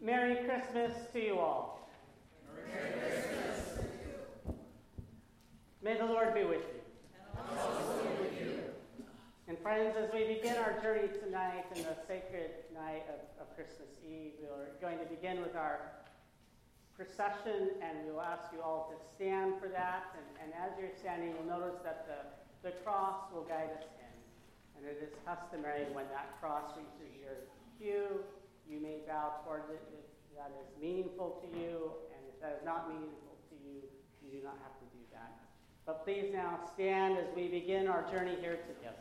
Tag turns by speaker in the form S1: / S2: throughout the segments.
S1: Merry Christmas to you all.
S2: Merry Christmas.
S1: May the Lord be with you.
S2: And also with you.
S1: And friends, as we begin our journey tonight in the sacred night of Christmas Eve, we are going to begin with our procession, and we will ask you all to stand for that. And as you're standing, you'll notice that the cross will guide us in. And it is customary when that cross reaches your pew, you may bow towards it if that is meaningful to you, and if that is not meaningful to you, you do not have to do that. But please now stand as we begin our journey here together.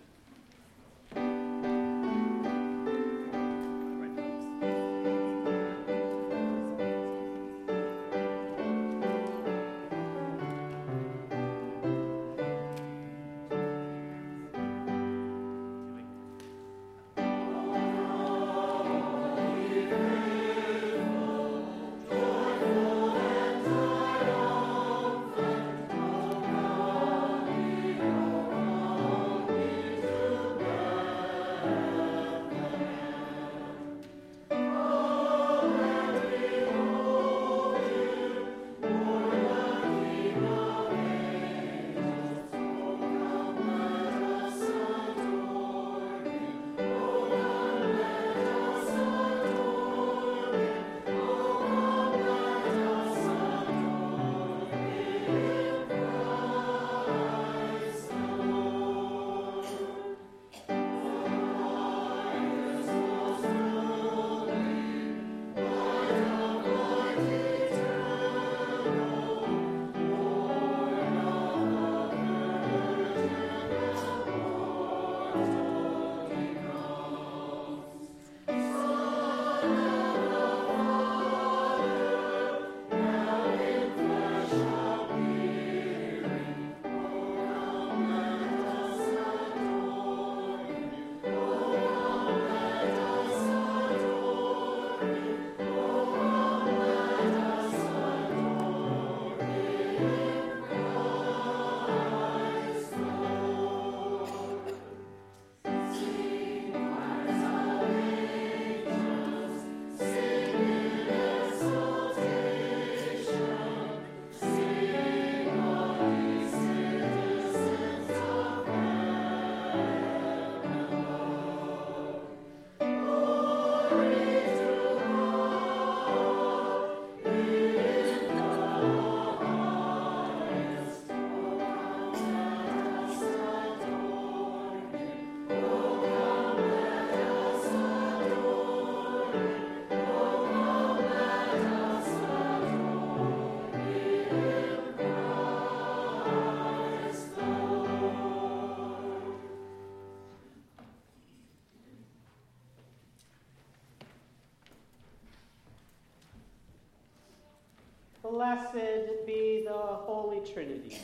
S1: Blessed be the Holy Trinity,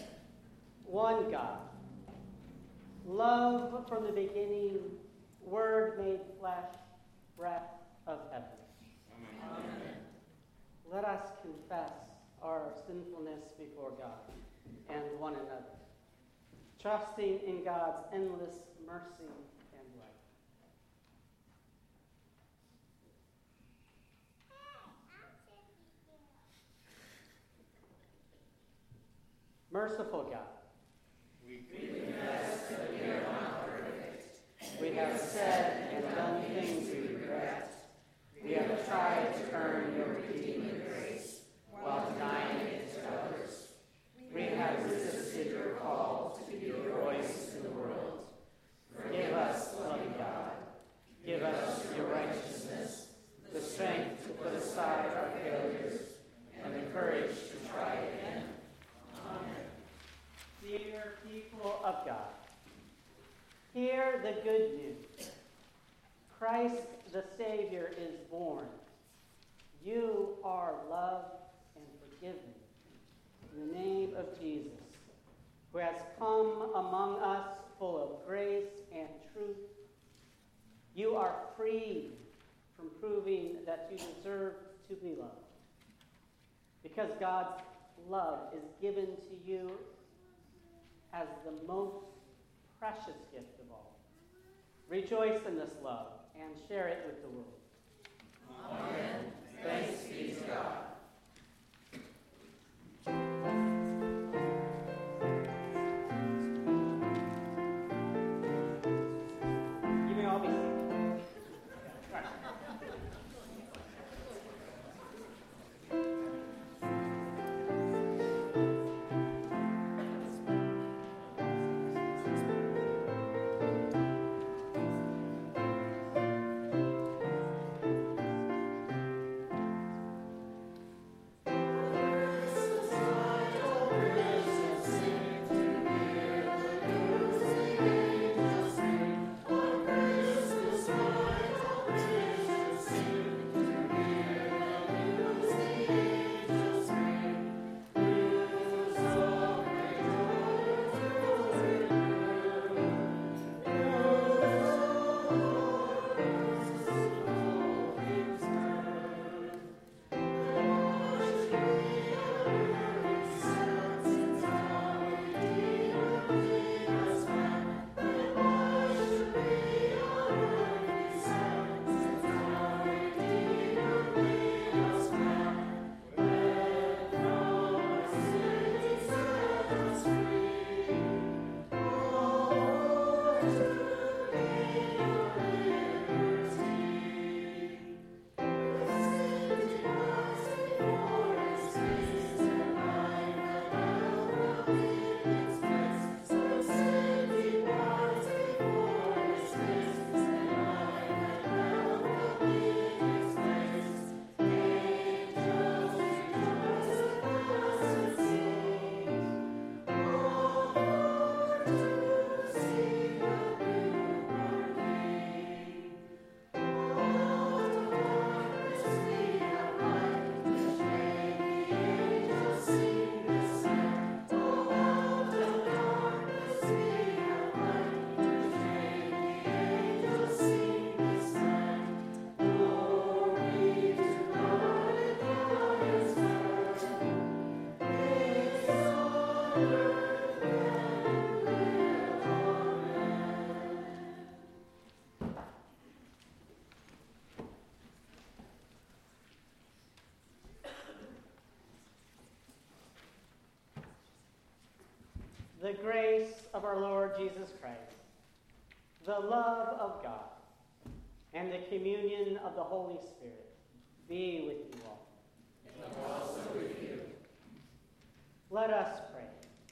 S1: one God, love from the beginning, Word made flesh, breath of heaven.
S2: Amen.
S1: Let us confess our sinfulness before God and one another, trusting in God's endless mercy and light. Merciful God,
S2: We confess that we are not perfect.
S1: we have said and done things we regret.
S2: We have tried to earn your redeeming grace while denying it to others. We have resisted your call to be your voice in the world. Forgive us, loving God. Give us your righteousness, the strength to put aside our failures, and the courage to try again. Amen.
S1: Dear people of God, hear the good news. Christ the Savior is born. You are loved and forgiven. In the name of Jesus, who has come among us full of grace and truth, you are freed from proving that you deserve to be loved. Because God's love is given to you as the most precious gift of all. Rejoice in this love and share it with the world.
S2: Amen. Thanks be to God.
S1: You may all be seated. The grace of our Lord Jesus Christ, the love of God, and the communion of the Holy Spirit be with you all.
S2: And also with you.
S1: Let us pray.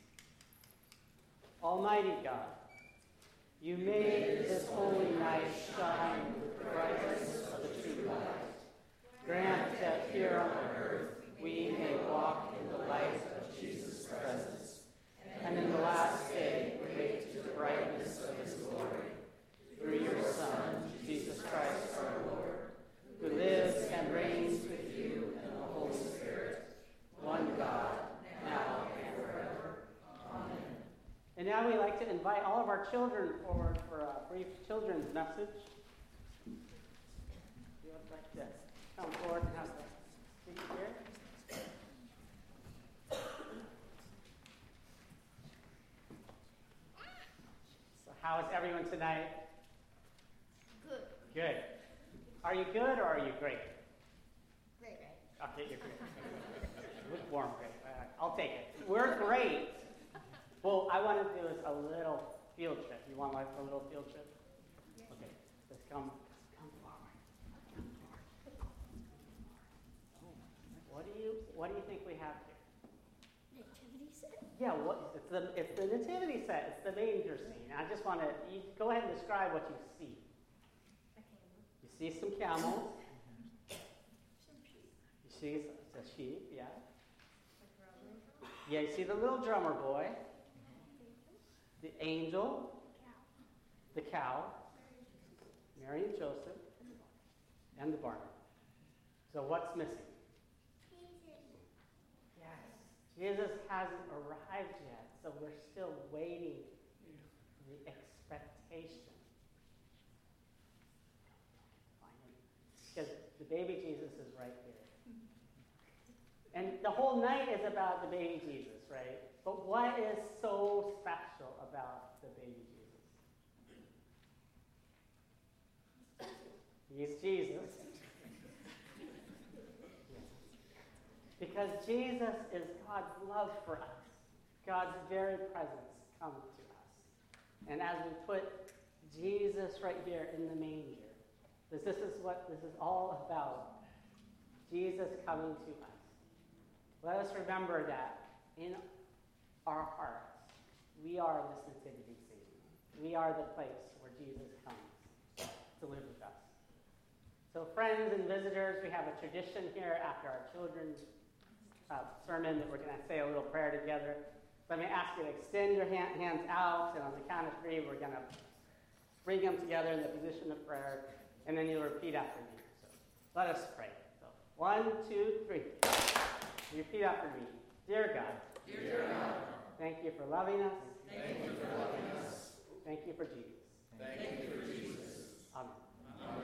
S1: Almighty God, you made this holy night shine with the brightness of the true light. Grant that here on earth we may walk in the light of Jesus' presence, and in the last day wake to the brightness of his glory. Through your Son, Jesus Christ our Lord, who lives and reigns with you and the Holy Spirit, one God, now and forever. Amen. And now we'd like to invite all of our children forward for a brief children's message. If you would like to come forward and have the seat here. How is everyone tonight?
S3: Good.
S1: Good. Are you good or are you great?
S3: Great.
S1: Okay, you're great. Lukewarm great. I'll take it. We're great. Well, I want to do is a little field trip. You want like a little field trip? Okay. Let's come forward. Come forward. What do you think we have here?
S3: Nativity set?
S1: Yeah, it's the nativity set. It's the manger scene. I just want to go ahead and describe what you see. You see some camels. You see a sheep, yeah. Yeah, you see the little drummer boy, the angel, the cow, Mary and Joseph, and the barn. So what's missing? Yes, Jesus hasn't arrived yet, so we're still waiting for the expectation. Because the baby Jesus is right here. And the whole night is about the baby Jesus, right? But what is so special about the baby Jesus? He's Jesus. Because Jesus is God's love for us. God's very presence come to us. And as we put Jesus right here in the manger, this is what this is all about. Jesus coming to us. Let us remember that in our hearts, we are this nativity scene. We are the place where Jesus comes to live with us. So friends and visitors, we have a tradition here after our children's sermon that we're going to say a little prayer together. Let me ask you to extend your hands out, and on the count of three, we're going to bring them together in the position of prayer, and then you'll repeat after me. So let us pray. So 1, 2, 3. Repeat after me. Dear God.
S2: Dear God.
S1: Thank you for loving us.
S2: Thank you for loving us.
S1: Thank you for Jesus.
S2: Thank you for Jesus.
S1: Amen.
S2: Amen.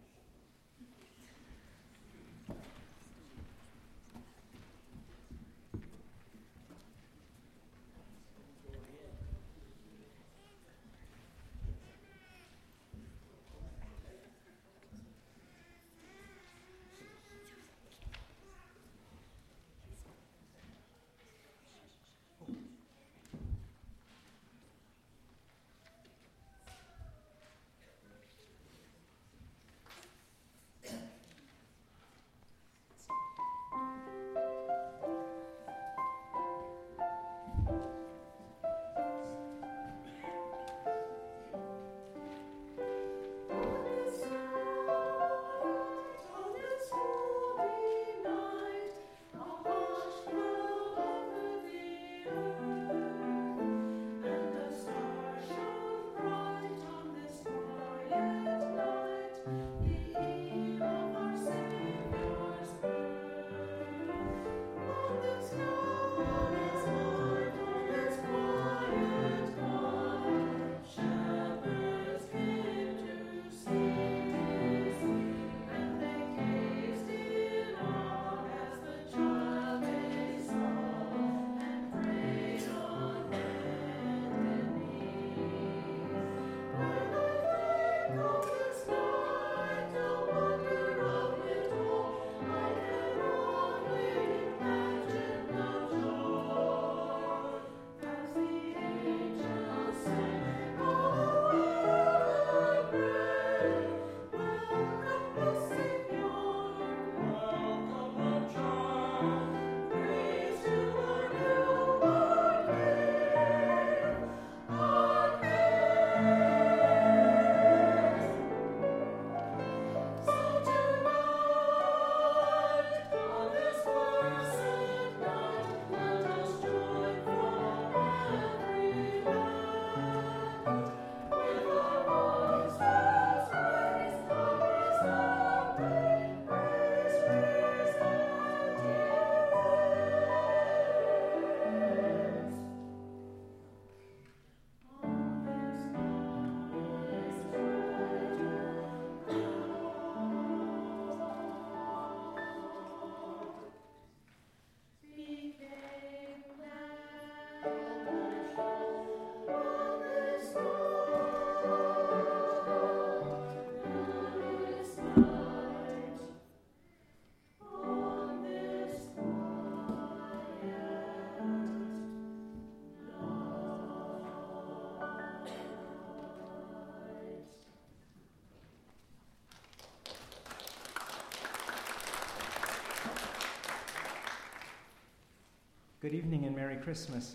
S4: Good evening and Merry Christmas.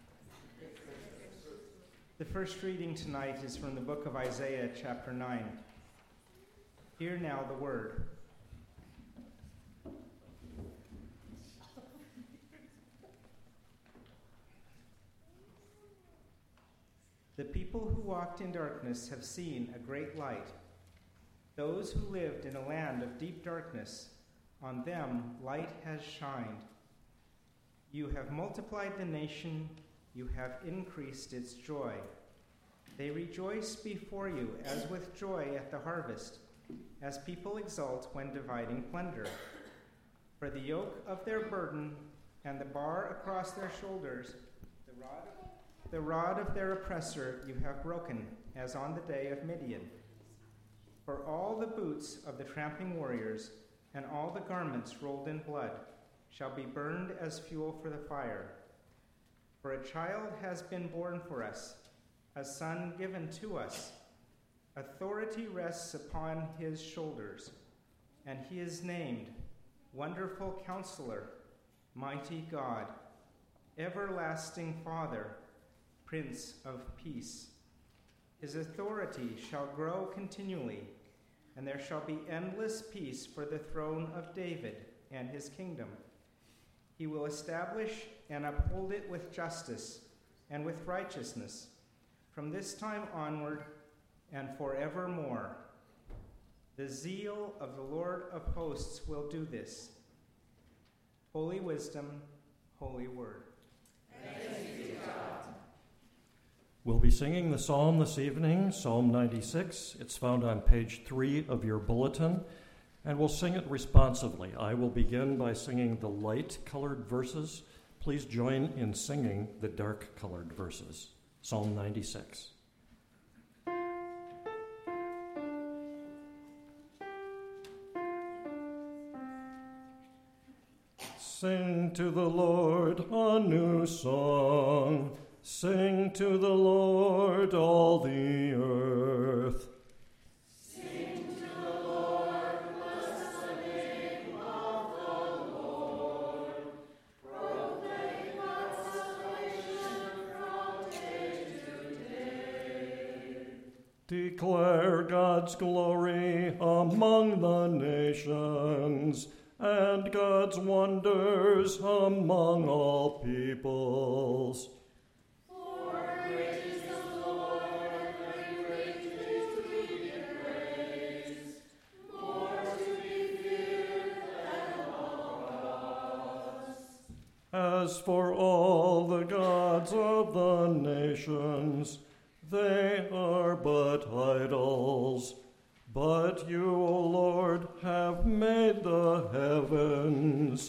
S4: The first reading tonight is from the book of Isaiah, chapter 9. Hear now the word. The people who walked in darkness have seen a great light. Those who lived in a land of deep darkness, on them light has shined. You have multiplied the nation, you have increased its joy. They rejoice before you as with joy at the harvest, as people exult when dividing plunder. For the yoke of their burden and the bar across their shoulders, the rod of their oppressor you have broken, as on the day of Midian. For all the boots of the tramping warriors and all the garments rolled in blood shall be burned as fuel for the fire. For a child has been born for us, a son given to us. Authority rests upon his shoulders, and he is named Wonderful Counselor, Mighty God, Everlasting Father, Prince of Peace. His authority shall grow continually, and there shall be endless peace for the throne of David and his kingdom. He will establish and uphold it with justice and with righteousness from this time onward and forevermore. The zeal of the Lord of hosts will do this. Holy wisdom, holy word.
S2: Thanks be to God.
S5: We'll be singing the psalm this evening, Psalm 96. It's found on page 3 of your bulletin, and we'll sing it responsively. I will begin by singing the light-colored verses. Please join in singing the dark-colored verses. Psalm 96. Sing to the Lord a new song. Sing to the Lord, all the earth.
S2: Sing to the Lord, bless the name of the Lord. Proclaim God's salvation from day to day.
S5: Declare God's glory among the nations, and God's wonders among all peoples.
S2: For great is the Lord, and greatly to be praised, more to be feared than all gods.
S5: As for all the gods of the nations, they are but idols. But you, O Lord, have made the heavens.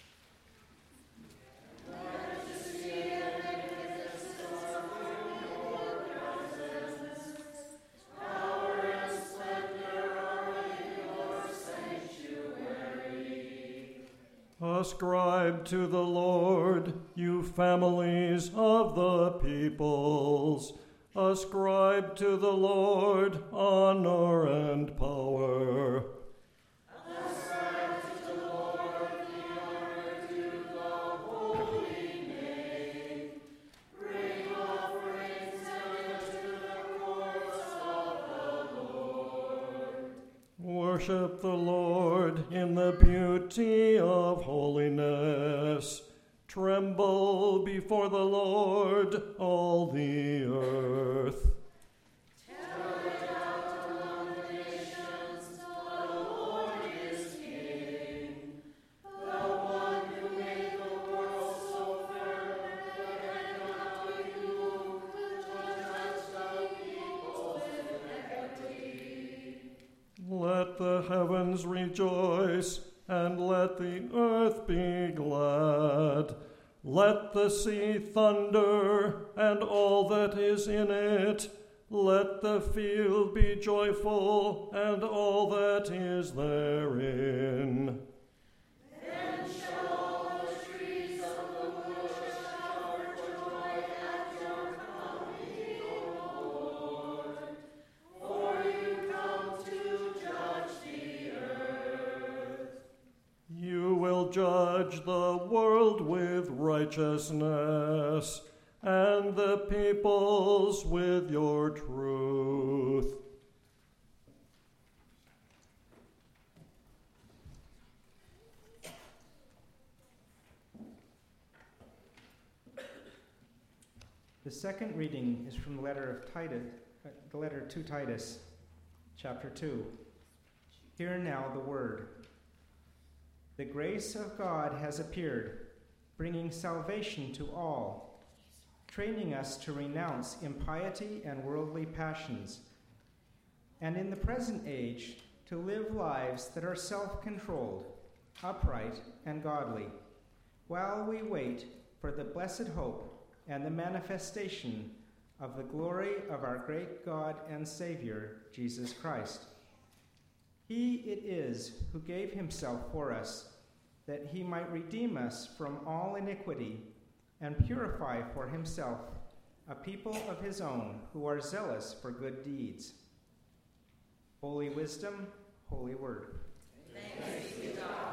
S5: Ascribe to the Lord, you families of the peoples. Ascribe to the Lord honor and power.
S2: Ascribe to the Lord the honor due the holy name. Bring offerings unto the courts of the Lord.
S5: Worship the Lord in the beauty of holiness. Tremble before the Lord, all the earth.
S2: Tell it out among the nations, the Lord is King. The one who made the world so firm that it cannot be moved, to judge the peoples with equity.
S5: Let the heavens rejoice, and let the earth be glad. Let the sea thunder, and all that is in it. Let the field be joyful, and all that is therein.
S2: Then shall all the trees of the wood shout for joy at your coming, O Lord. For you come to judge the earth.
S5: You will judge the world with righteousness, and the peoples with your truth.
S4: The second reading is from the letter to Titus, chapter 2. Hear now the word. The grace of God has appeared, bringing salvation to all, training us to renounce impiety and worldly passions, and in the present age to live lives that are self-controlled, upright, and godly, while we wait for the blessed hope and the manifestation of the glory of our great God and Savior, Jesus Christ. He it is who gave himself for us, that he might redeem us from all iniquity and purify for himself a people of his own who are zealous for good deeds. Holy wisdom, holy word.
S2: Thanks be to God.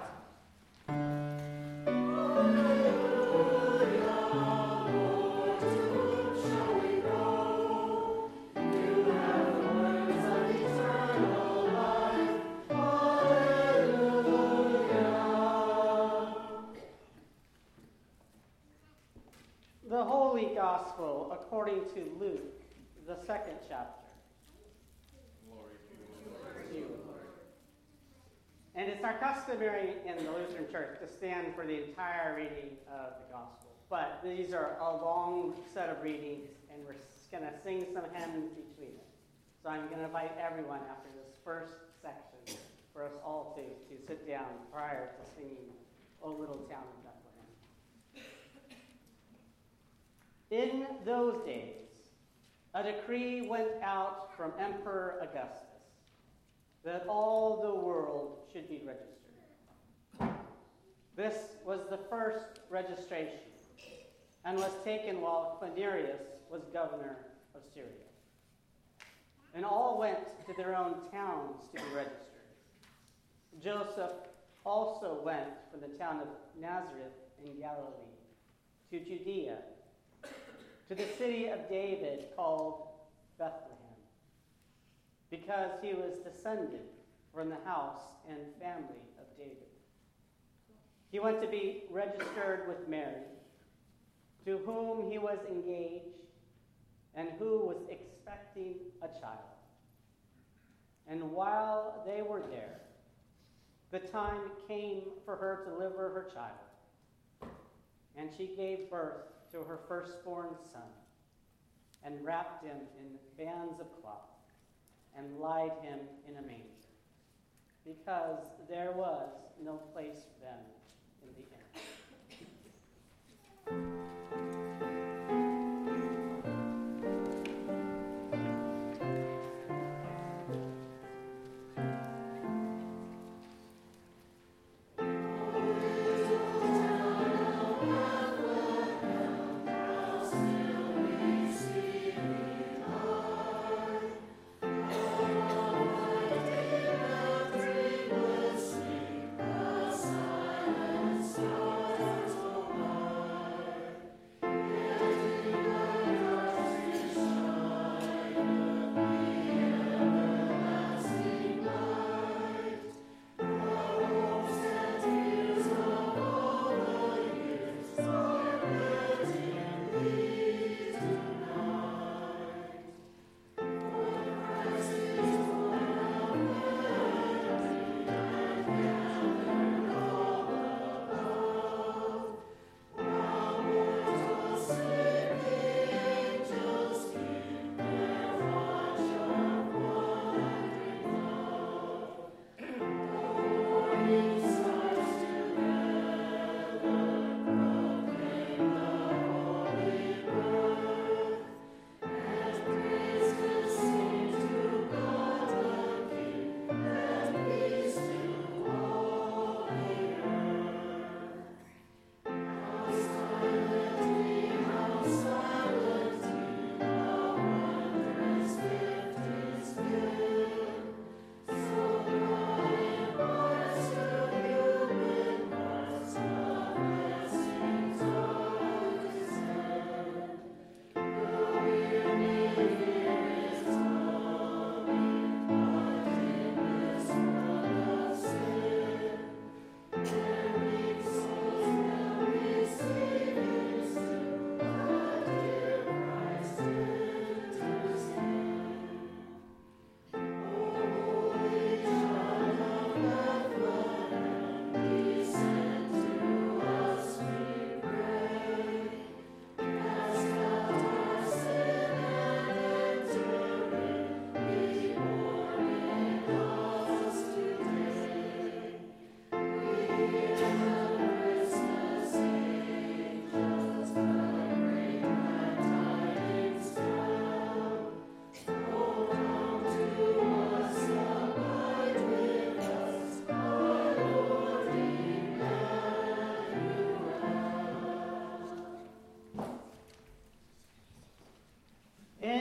S1: The Holy Gospel according to Luke, the second chapter. Glory to you, Lord. And it's our customary in the Lutheran Church to stand for the entire reading of the Gospel. But these are a long set of readings, and we're going to sing some hymns between us. So I'm going to invite everyone after this first section for us all to sit down prior to singing O Little Town of Bethlehem. In those days, a decree went out from Emperor Augustus that all the world should be registered. This was the first registration and was taken while Quirinius was governor of Syria. And all went to their own towns to be registered. Joseph also went from the town of Nazareth in Galilee to Judea, to the city of David called Bethlehem, because he was descended from the house and family of David. He went to be registered with Mary, to whom he was engaged and who was expecting a child. And while they were there, the time came for her to deliver her child, and she gave birth to her firstborn son, and wrapped him in bands of cloth, and laid him in a manger, because there was no place for them in the inn.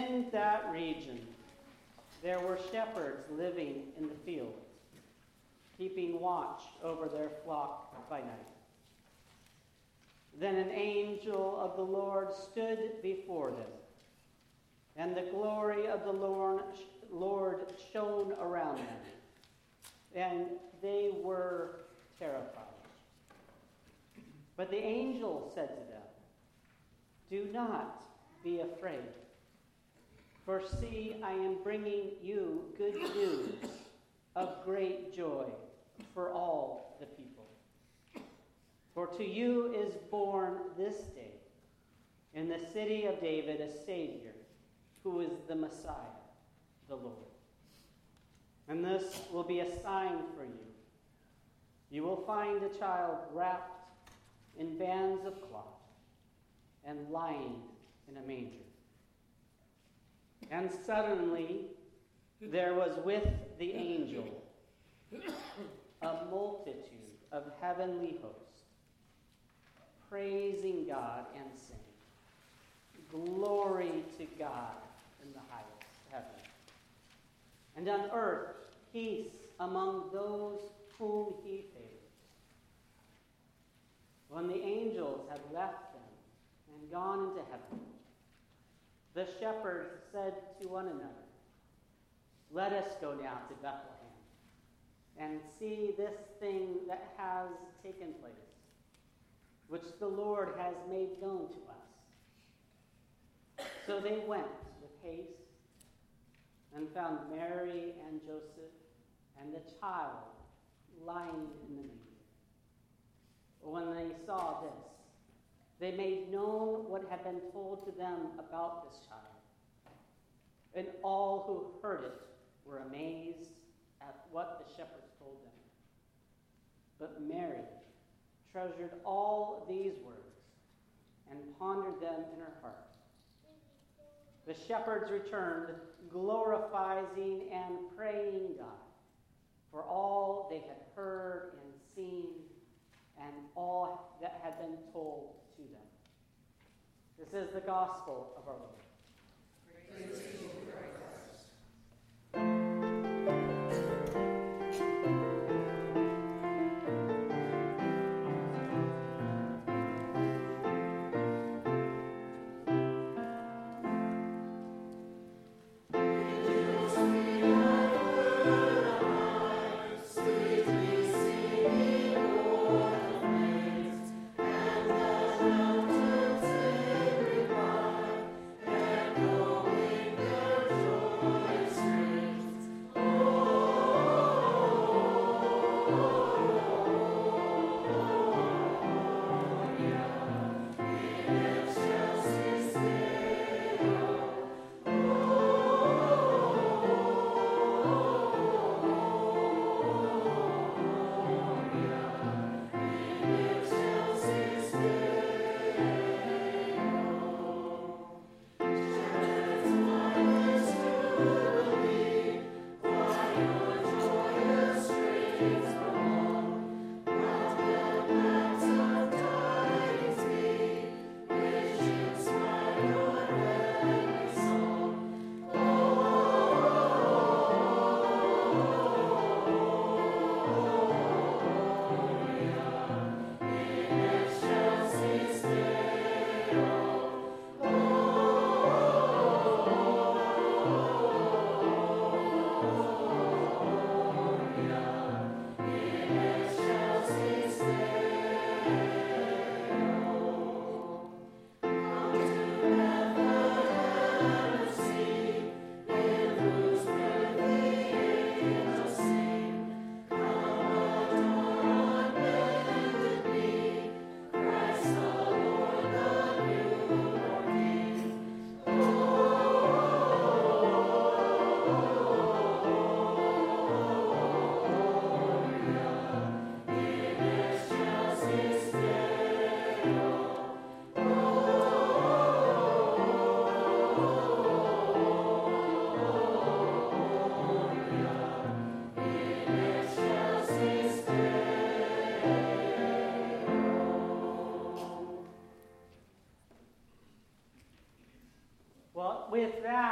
S1: In that region, there were shepherds living in the fields, keeping watch over their flock by night. Then an angel of the Lord stood before them, and the glory of the Lord shone around them, and they were terrified. But the angel said to them, "Do not be afraid, for see, I am bringing you good news of great joy for all the people. For to you is born this day in the city of David a Savior, who is the Messiah, the Lord. And this will be a sign for you. You will find a child wrapped in bands of cloth and lying in a manger." And suddenly there was with the angel a multitude of heavenly hosts, praising God and saying, "Glory to God in the highest heaven, and on earth peace among those whom he favors." When the angels had left them and gone into heaven, the shepherds said to one another, "Let us go now to Bethlehem and see this thing that has taken place, which the Lord has made known to us." So they went with haste and found Mary and Joseph and the child lying in the manger. When they saw this, they made known what had been told to them about this child. And all who heard it were amazed at what the shepherds told them. But Mary treasured all these words and pondered them in her heart. The shepherds returned, glorifying and praying God for all they had heard and seen and all that had been told to them. This is the gospel of our Lord.
S2: Praise to you, Christ.
S6: Going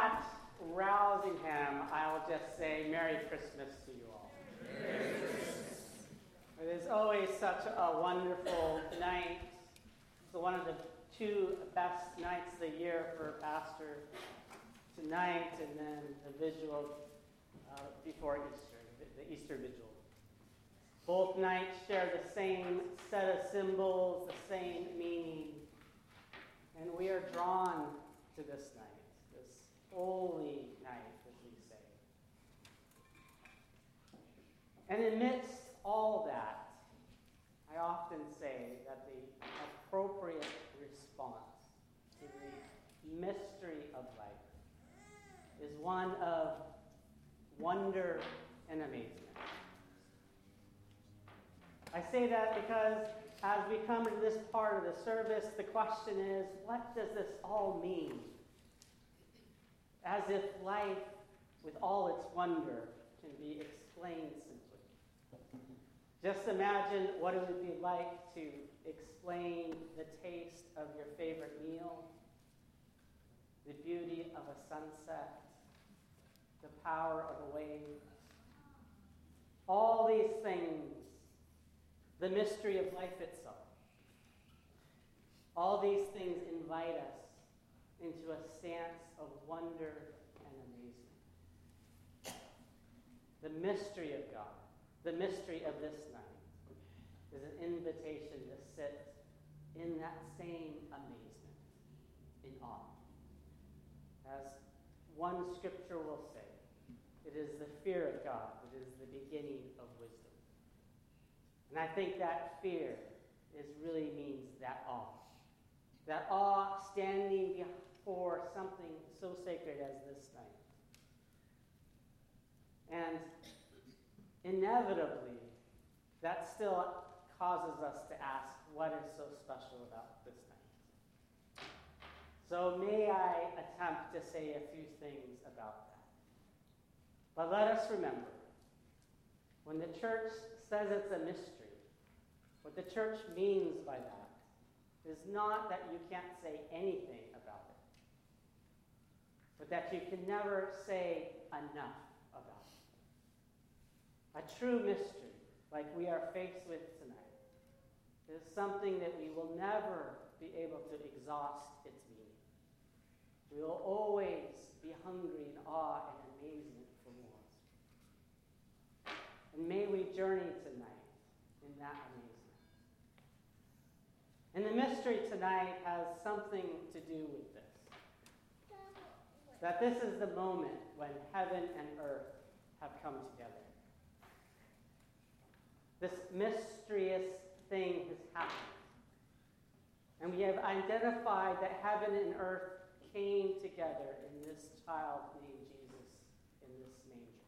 S1: that rousing hymn, I will just say Merry Christmas to you all. Merry Christmas. It is always such a wonderful night. It's one of the two best nights of the year for a pastor. Tonight and then the vigil before Easter, the Easter vigil. Both nights share the same set of symbols, the same meaning. And we are drawn to this night, this holy night, as we say. And amidst all that, I often say that the appropriate response to the mystery of life is one of wonder and amazement. I say that because as we come to this part of the service, the question is, what does this all mean? As if life, with all its wonder, can be explained simply. Just imagine what it would be like to explain the taste of your favorite meal, the beauty of a sunset, the power of a wave. All these things, the mystery of life itself. All these things invite us into a stance of wonder and amazement. The mystery of God, the mystery of this night, is an invitation to sit in that same amazement, in awe. As one scripture will say, it is the fear of God that is the beginning of wisdom. And I think that fear really means that awe. That awe standing before something so sacred as this night. And inevitably, that still causes us to ask, what is so special about this night? So may I attempt to say a few things about that. But let us remember, when the church says it's a mystery, what the church means by that is not that you can't say anything about it, but that you can never say enough about it. A true mystery, like we are faced with tonight, is something that we will never be able to exhaust its meaning. We will always be hungry in awe and amazement for more. And may we journey tonight in that amazement. And the mystery tonight has something to do with this. That this is the moment when heaven and earth have come together. This mysterious thing has happened. And we have identified that heaven and earth came together in this child named Jesus in this manger.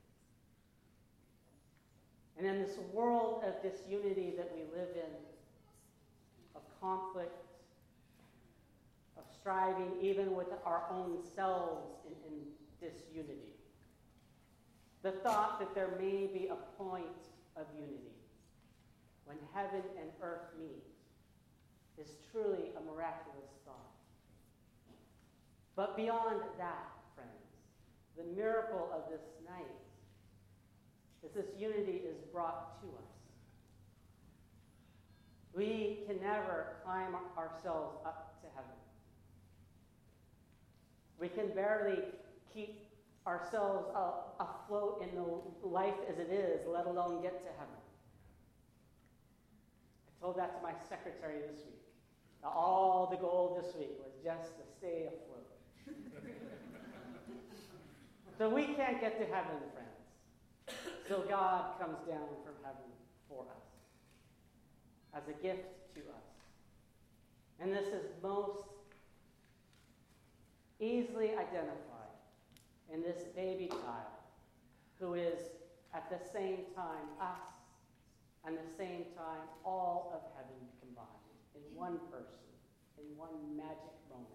S1: And in this world of disunity that we live in, of conflict, of striving even with our own selves in disunity, the thought that there may be a point of unity when heaven and earth meet is truly a miraculous thought. But beyond that, friends, the miracle of this night is this unity is brought to us. We can never climb ourselves up to heaven. We can barely keep ourselves afloat in the life as it is, let alone get to heaven. I told that to my secretary this week. All the goal this week was just to stay afloat. So we can't get to heaven, friends. So God comes down from heaven for us as a gift to us. And this is most easily identified in this baby child who is at the same time us and the same time all of heaven combined in one person, in one magic moment.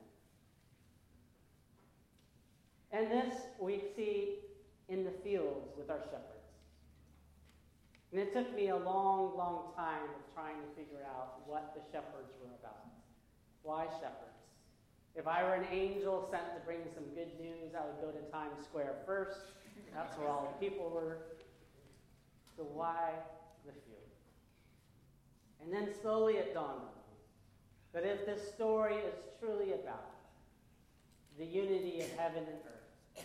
S1: And this we see in the fields with our shepherds. And it took me a long, long time of trying to figure out what the shepherds were about. Why shepherds? If I were an angel sent to bring some good news, I would go to Times Square first. That's where all the people were. So why the few? And then slowly it dawned on me that if this story is truly about the unity of heaven and earth,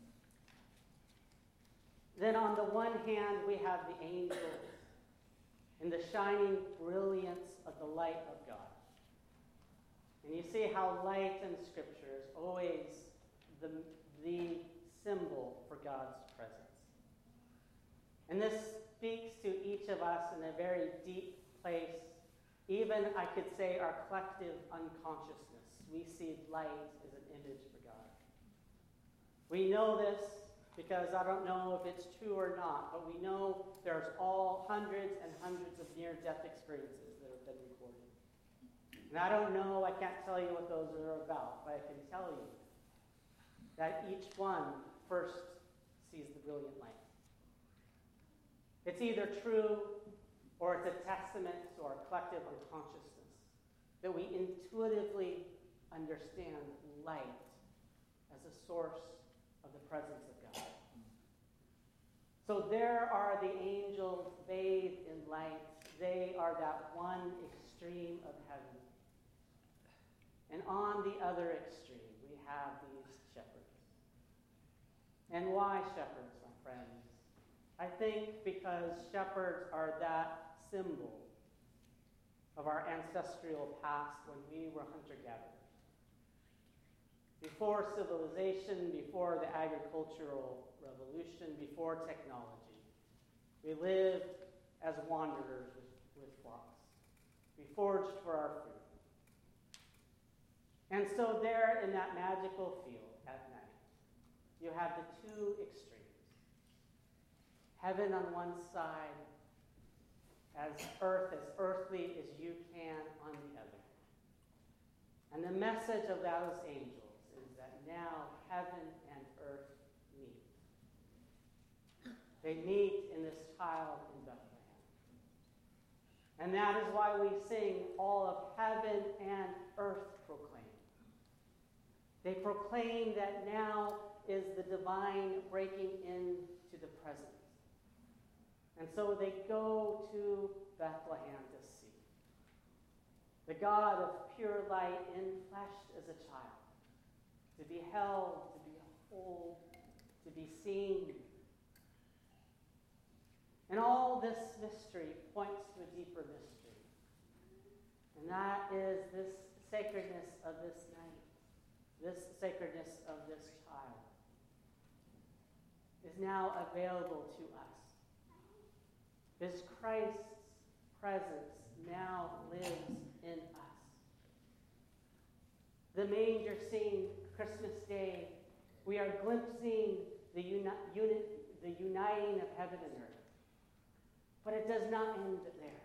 S1: then on the one hand we have the angels and the shining brilliance of the light of God. And you see how light in Scripture is always the symbol for God's presence. And this speaks to each of us in a very deep place. Even, I could say, our collective unconsciousness. We see light as an image for God. We know this because I don't know if it's true or not, but we know there's all hundreds and hundreds of near-death experiences that have been recorded. And I don't know, I can't tell you what those are about, but I can tell you that each one first sees the brilliant light. It's either true or it's a testament to our collective unconsciousness that we intuitively understand light as a source of the presence of God. So there are the angels bathed in light. They are that one extreme of heaven. And on the other extreme, we have these shepherds. And why shepherds, my friends? I think because shepherds are that symbol of our ancestral past when we were hunter-gatherers. Before civilization, before the agricultural revolution, before technology, we lived as wanderers with flocks. We foraged for our food. And so there in that magical field at night, you have the two extremes. Heaven on one side, as earthly as you can on the other. And the message of those angels is that now heaven and earth meet. They meet in this child in Bethlehem. And that is why we sing all of heaven and earth proclaim. They proclaim that now is the divine breaking into the present. And so they go to Bethlehem to see the God of pure light enfleshed as a child, to be held, to behold, to be seen. And all this mystery points to a deeper mystery. And that is this sacredness of this night, this sacredness of this child is now available to us. This Christ's presence now lives in us. The manger scene, Christmas Day, we are glimpsing the uniting of heaven and earth. But it does not end there.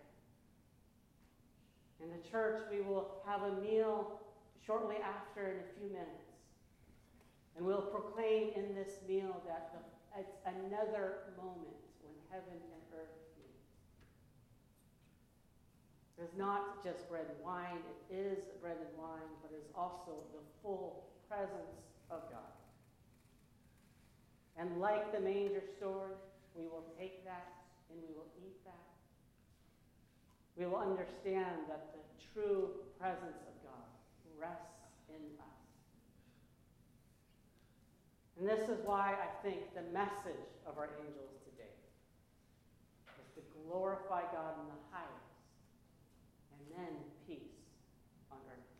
S1: In the church, we will have a meal shortly after in a few minutes. And we'll proclaim in this meal that it's another moment when heaven and earth meet. It's not just bread and wine. It is bread and wine, but it is also the full presence of God. And like the manger story, we will take that and we will eat that. We will understand that the true presence of God rests in us. And this is why I think the message of our angels today is to glorify God in the highest and then peace on earth.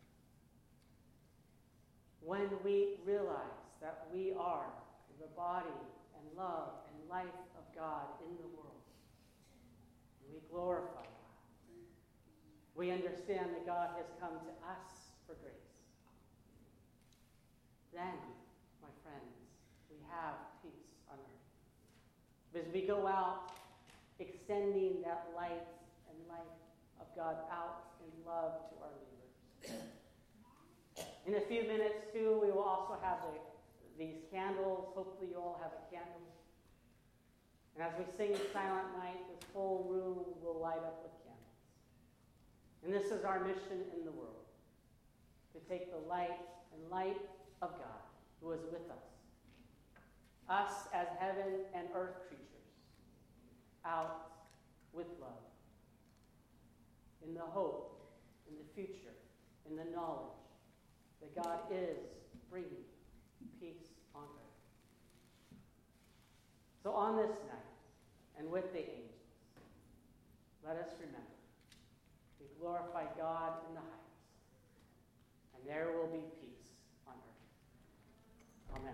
S1: When we realize that we are the body and love and life of God in the world, we glorify God. We understand that God has come to us for grace. Then, my friends, we have peace on earth. As we go out extending that light and life of God out in love to our neighbors. In a few minutes, too, we will also have these candles. Hopefully you all have a candle. And as we sing Silent Night, this whole room will light up with candles. And this is our mission in the world, to take the light and light of God who is with us. Us as heaven and earth creatures, out with love. In the hope, in the future, in the knowledge that God is bringing peace on earth. So on this night, and with the angels, let us remember, we glorify God in the highest, and there will be peace on earth. Amen.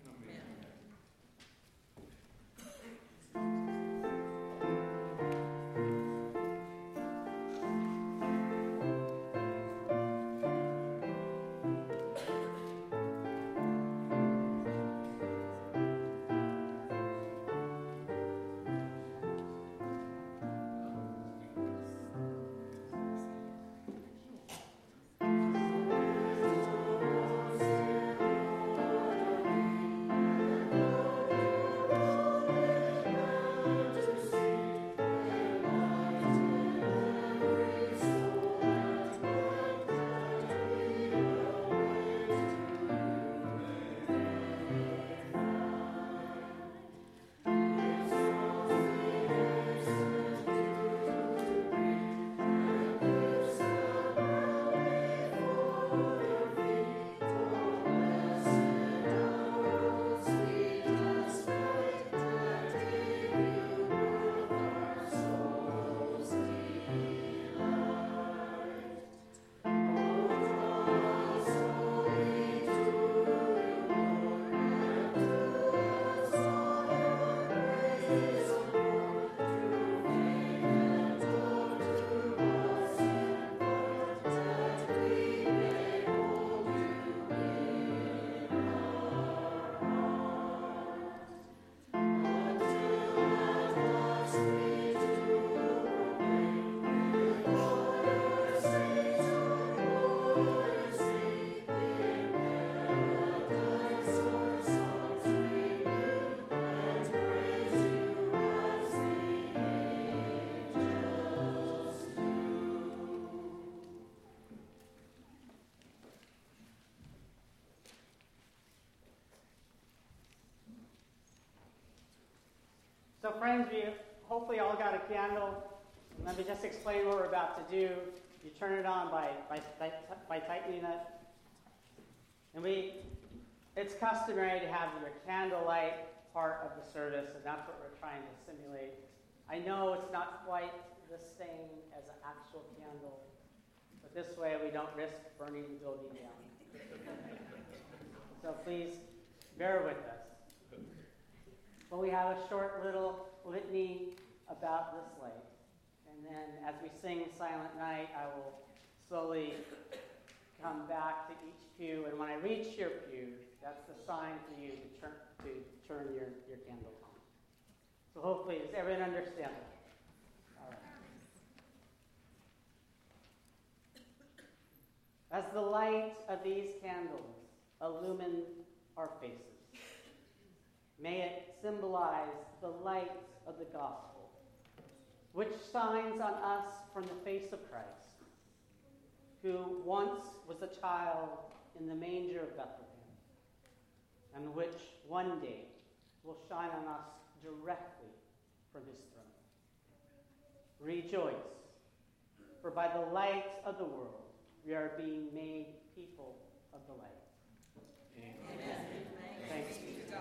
S1: So friends, we hopefully all got a candle. Let me just explain what we're about to do. You turn it on by tightening it. And it's customary to have your candlelight part of the service, and that's what we're trying to simulate. I know it's not quite the same as an actual candle, but this way we don't risk burning the building down. So please bear with us. Well, we have a short little litany about this light. And then as we sing Silent Night, I will slowly come back to each pew. And when I reach your pew, that's the sign for you to turn your candle on. So hopefully, does everyone understand it? All right. As the light of these candles illumine our faces, may it symbolize the light of the gospel, which shines on us from the face of Christ, who once was a child in the manger of Bethlehem, and which one day will shine on us directly from his throne. Rejoice, for by the light of the world we are being made people of the light. Amen. Thanks be to God.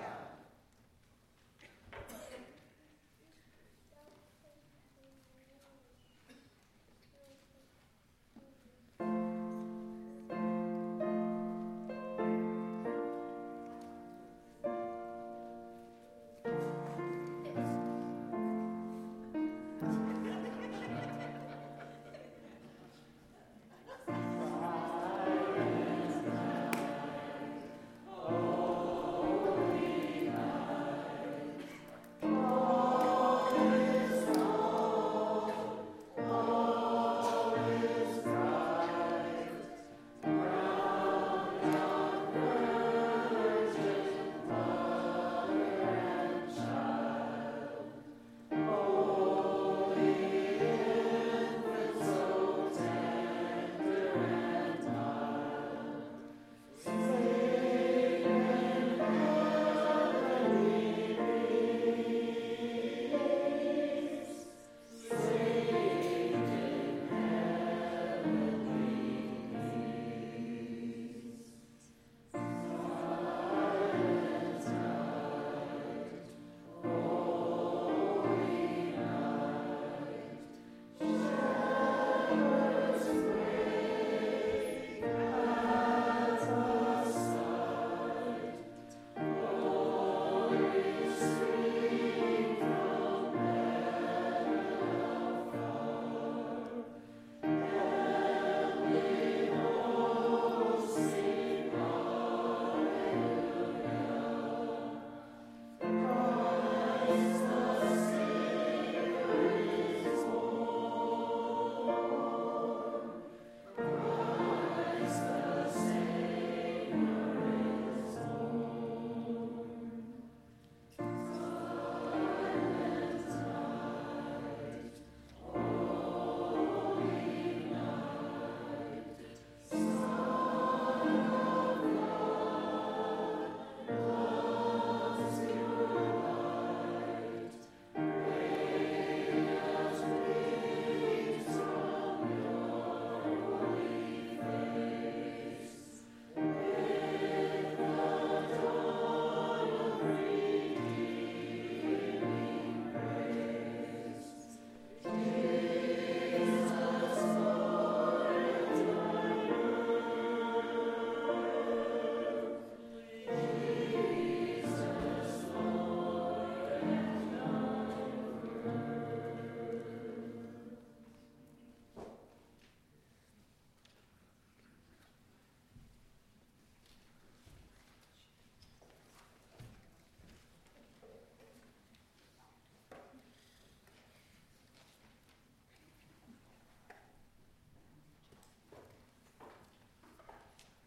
S2: Oh,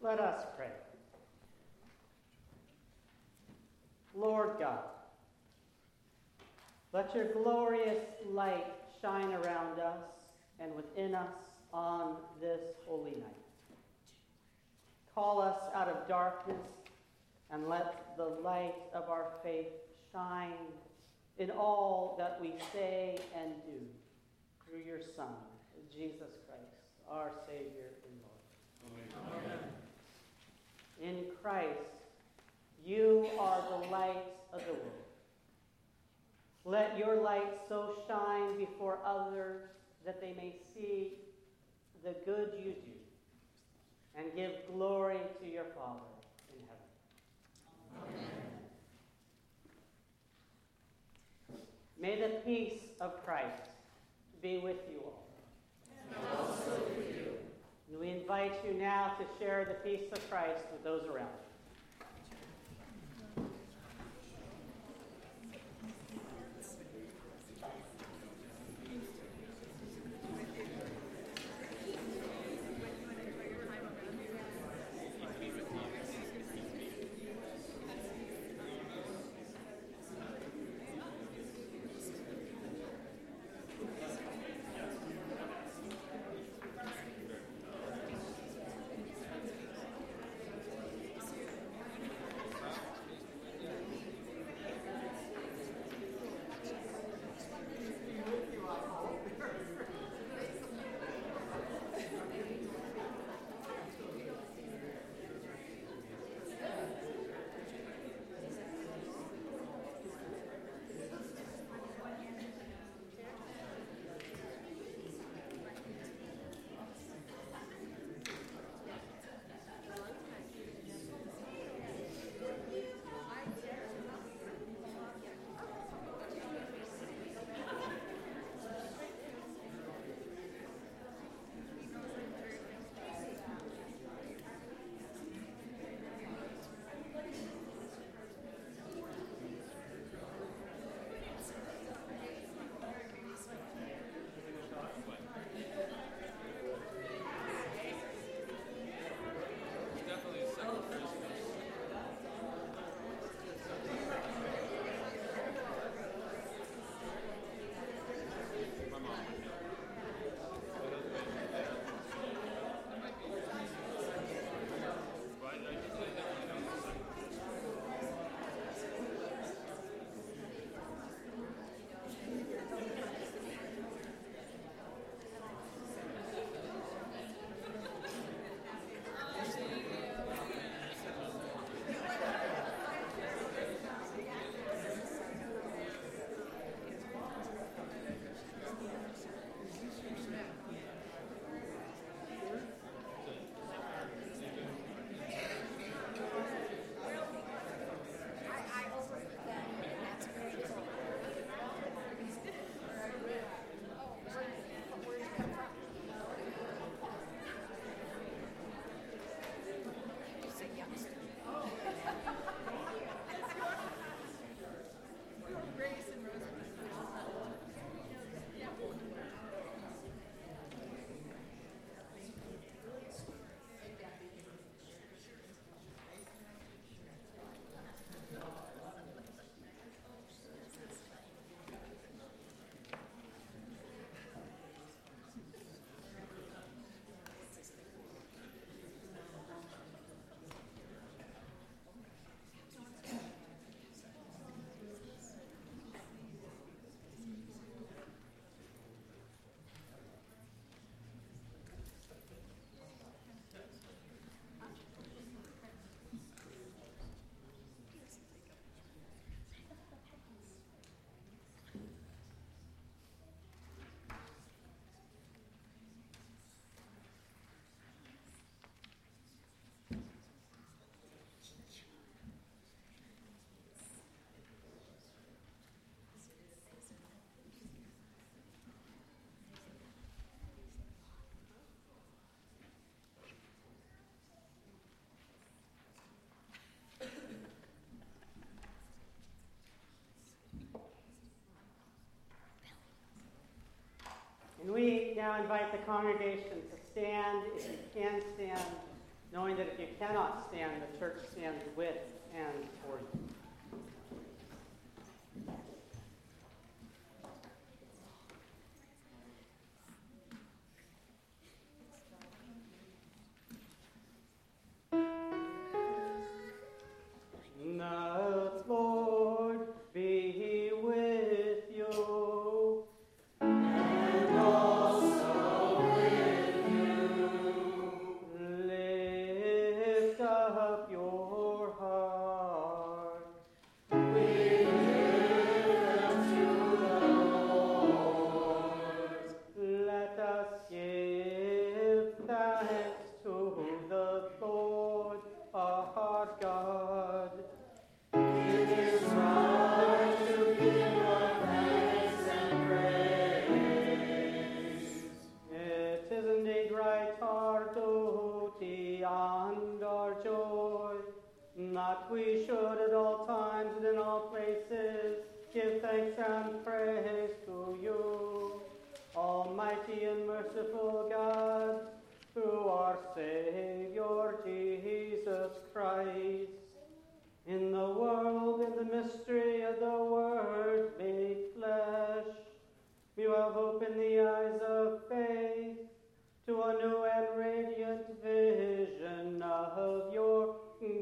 S1: Let us pray. Lord God, let your glorious light shine around us and within us on this holy night. Call us out of darkness and let the light of our faith shine in all that we say and do through your Son, Jesus Christ, our Savior and Lord. Amen. In Christ, you are the light of the world. Let your light so shine before others that they may see the good you do and give glory to your Father in heaven. Amen. May the peace of Christ be with you all.
S2: And also with you.
S1: And we invite you now to share the peace of Christ with those around you. And we now invite the congregation to stand, if you can stand, knowing that if you cannot stand, the church stands with and for you. The Lord be with you. And also with you. Lift up your heart. We lift to the Lord. Let us give thanks to the Lord our God. It is right to give thanks and praise. It is indeed right, our duty and our joy, that we should at all times and in all places give thanks and praise to you, Almighty and merciful God, through our Savior Jesus Christ. In the world, in the mystery of the Word made flesh, you have opened the eyes of faith to a new and radiant vision of your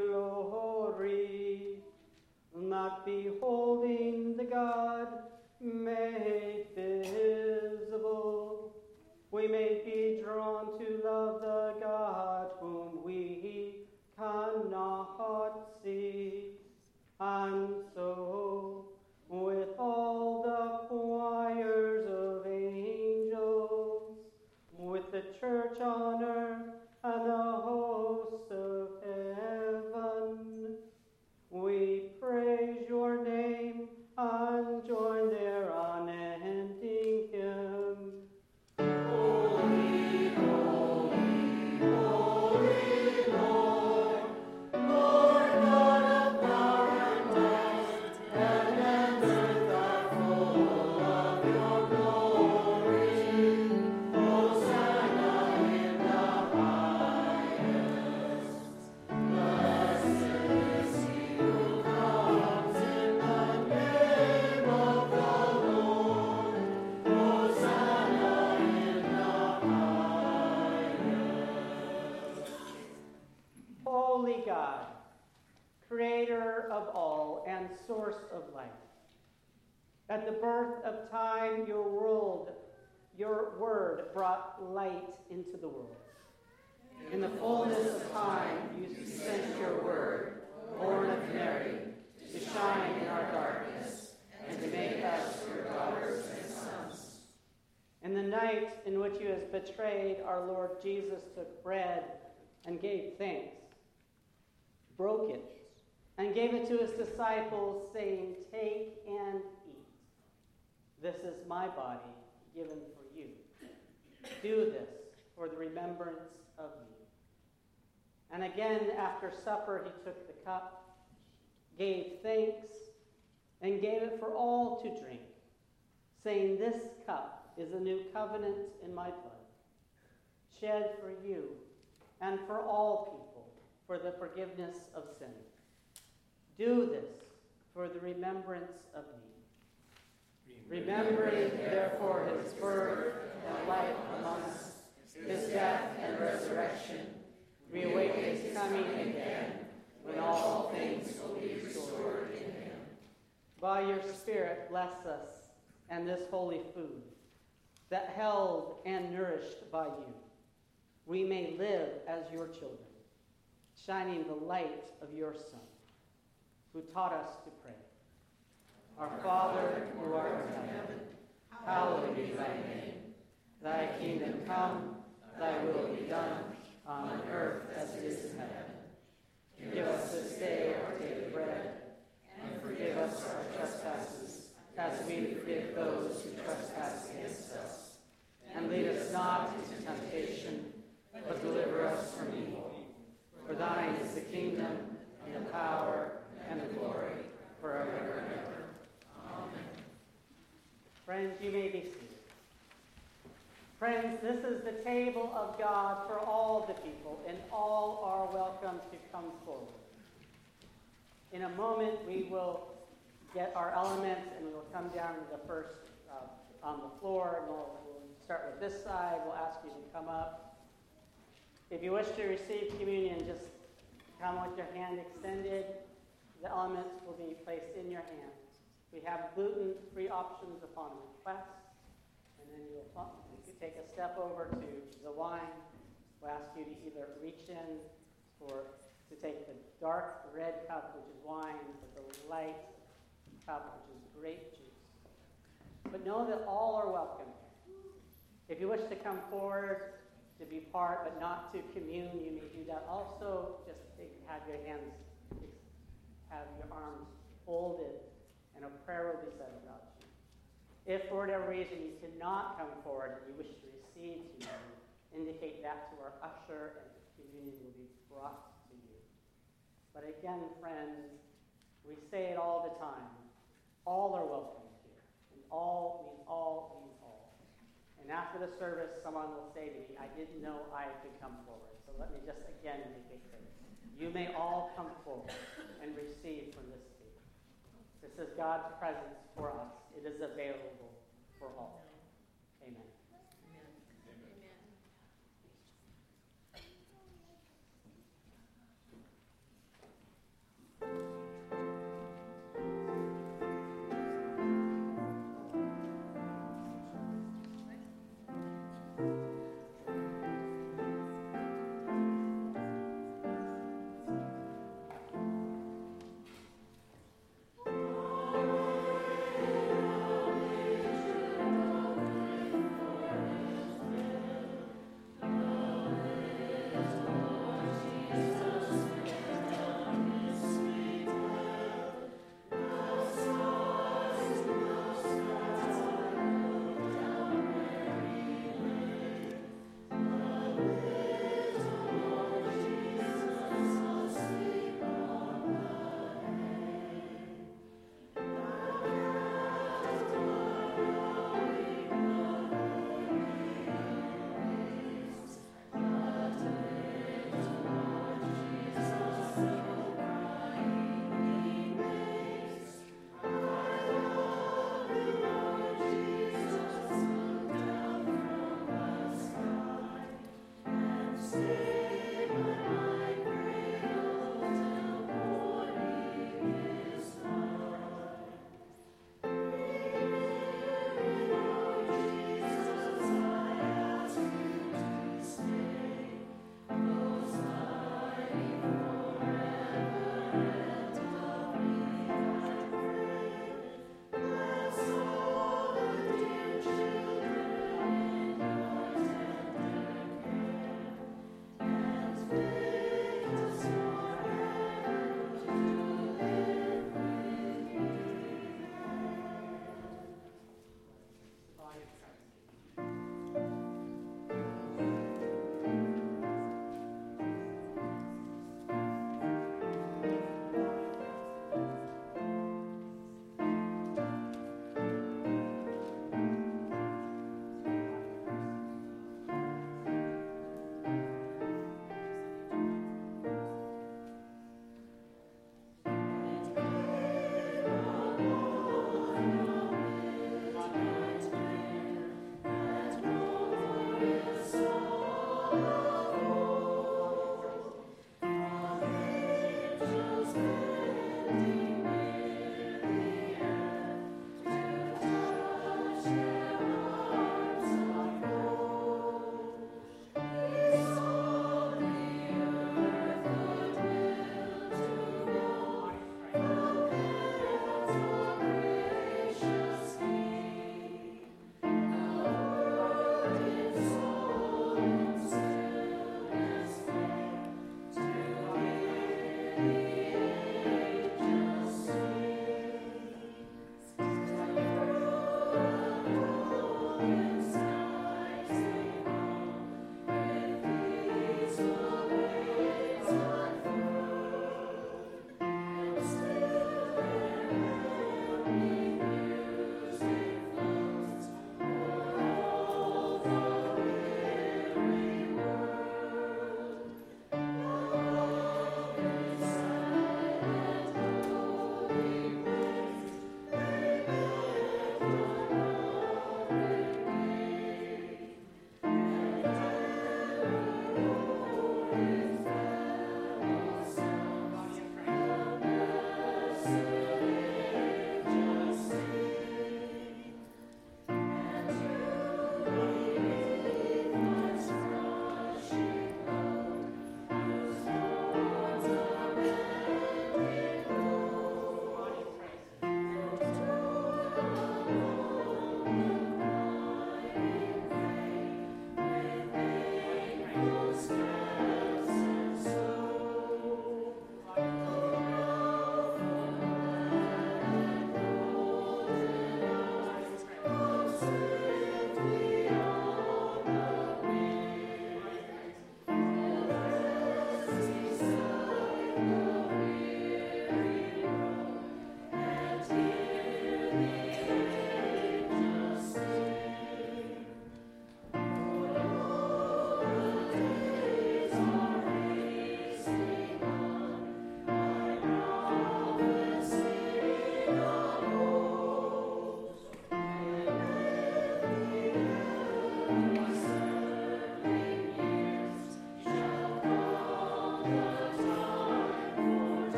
S1: glory, not beholding the God made visible, we may be drawn to love the God whom we cannot see. And so, with all the choirs of angels, with the church on earth and the hosts of heaven, we praise your name and join their unending hymn. Holy, holy, holy Lord, Lord God of power and might, heaven and earth are full of your glory. Hosanna in the highest. Blessed is he who comes in the name of the Lord. Hosanna in the highest. Holy God, creator of all and source of life, at the birth of time, your word brought light into the world. In the fullness of time, you sent your word, born of Mary, to shine in our darkness and to make us your daughters and sons. In the night in which you was betrayed, our Lord Jesus took bread and gave thanks, broke it, and gave it to his disciples, saying, "Take and eat. This is my body given for you. Do this for the remembrance of me." And again, after supper, he took the cup, gave thanks, and gave it for all to drink, saying, "This cup is a new covenant in my blood, shed for you and for all people for the forgiveness of sin. Do this for the remembrance of me." Remembering, therefore, his birth and life among us, his death and resurrection, we await his coming again, when all things will be restored in him. By your Spirit, bless us and this holy food, that held and nourished by you, we may live as your children, shining the light of your Son, who taught us to pray. Our Father, who art in heaven, hallowed be thy name. Thy kingdom come, thy will be done, on earth as it is in heaven. Give us this day our daily bread, and forgive us our trespasses, as we forgive those who trespass against us. And lead us not into temptation, but deliver us from evil. For thine is the kingdom, and the power, and the glory, forever and ever. Amen. Friends, you may be seated. Friends, this is the table of God for all the people, and all are welcome to come forward. In a moment, we will get our elements, and we will come down to the first on the floor, and we'll start with this side. We'll ask you to come up. If you wish to receive communion, just come with your hand extended. The elements will be placed in your hand. We have gluten-free options upon request. And then you could take a step over to the wine. We'll ask you to either reach in or to take the dark red cup, which is wine, or the light cup, which is grape juice. But know that all are welcome. If you wish to come forward to be part but not to commune, you may do that. Also, just have your arms folded, and a prayer will be said about you. If for whatever reason you cannot come forward and you wish to receive communion, indicate that to our usher, and the communion will be brought to you. But again, friends, we say it all the time. All are welcome here. And all means all means all. And after the service, someone will say to me, I didn't know I could come forward. So let me just again make it clear. You may all come forward and receive from this table. This is God's presence for us. It is available for all. Amen.
S2: Amen.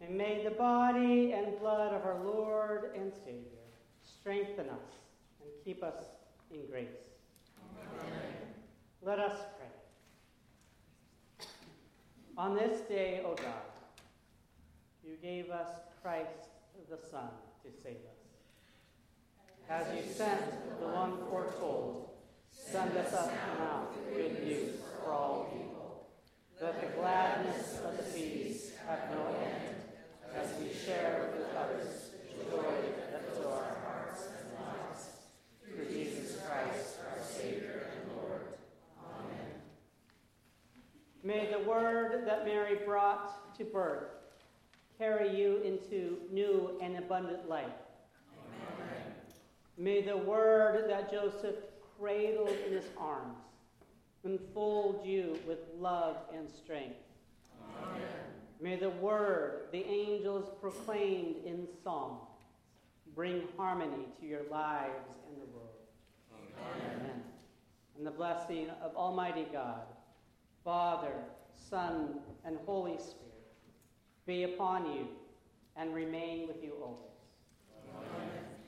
S1: And may the body and blood of our Lord and Savior strengthen us and keep us in grace. Amen. Let us pray. On this day, O God, you gave us Christ the Son to save us. As you sent the one foretold, send us up now good news for all people. Let the gladness of the feast have no end, as we share with others the joy that fills our hearts and lives. Through Jesus Christ, our Savior and Lord. Amen. May the word that Mary brought to birth carry you into new and abundant life. Amen. May the word that Joseph cradled in his arms enfold you with love and strength. Amen. May the word the angels proclaimed in song bring harmony to your lives and the world. Amen. Amen. And the blessing of Almighty God, Father, Son, and Holy Spirit be upon you and remain with you always. Amen.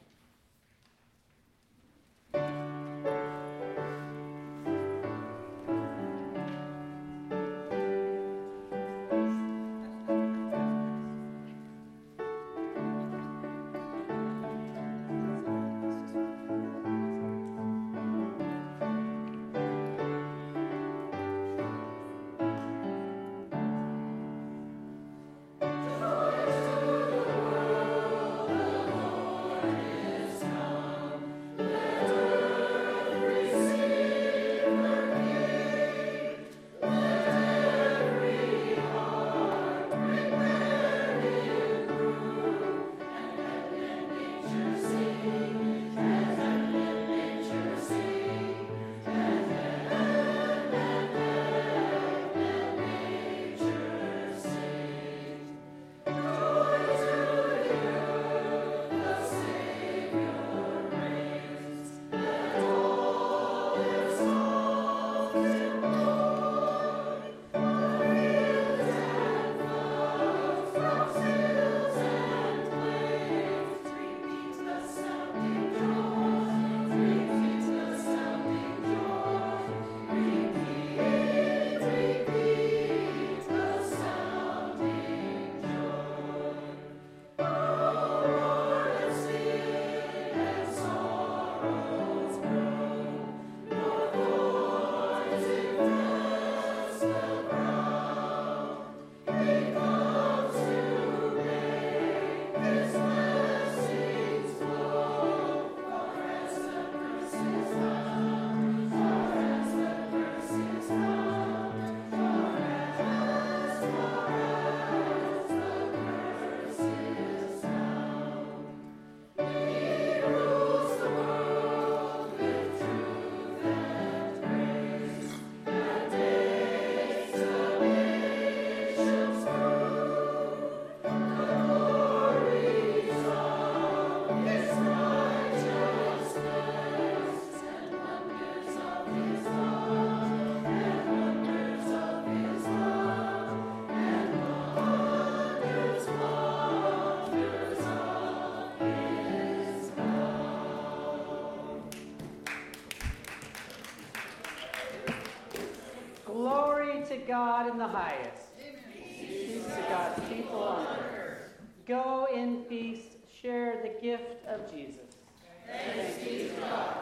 S1: To God in the highest. Peace to God's people on earth. Go in peace, share the gift of Jesus. Thanks be to God.